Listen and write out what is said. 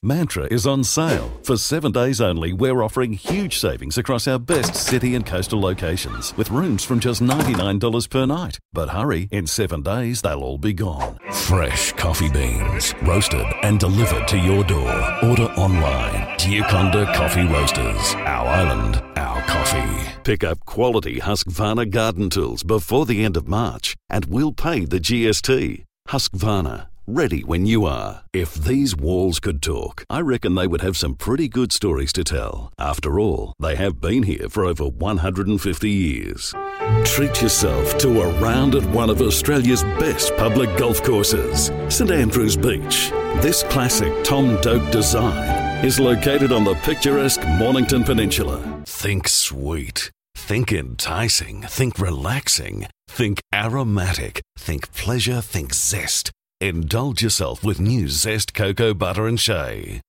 Mantra is on sale. For 7 days only, we're offering huge savings across our best city and coastal locations, with rooms from just $99 per night. But hurry, in 7 days, they'll all be gone. Fresh coffee beans, roasted and delivered to your door. Order online. Gioconda Coffee Roasters. Our island, our coffee. Pick up quality Husqvarna garden tools before the end of March, and we'll pay the GST. Husqvarna. Ready when you are. If these walls could talk, I reckon they would have some pretty good stories to tell. After all, they have been here for over 150 years. Treat yourself to a round at one of Australia's best public golf courses, St Andrews Beach. This classic Tom Doak design is located on the picturesque Mornington Peninsula. Think sweet. Think enticing. Think relaxing. Think aromatic. Think pleasure. Think zest. Indulge yourself with new Zest Cocoa Butter and Shea.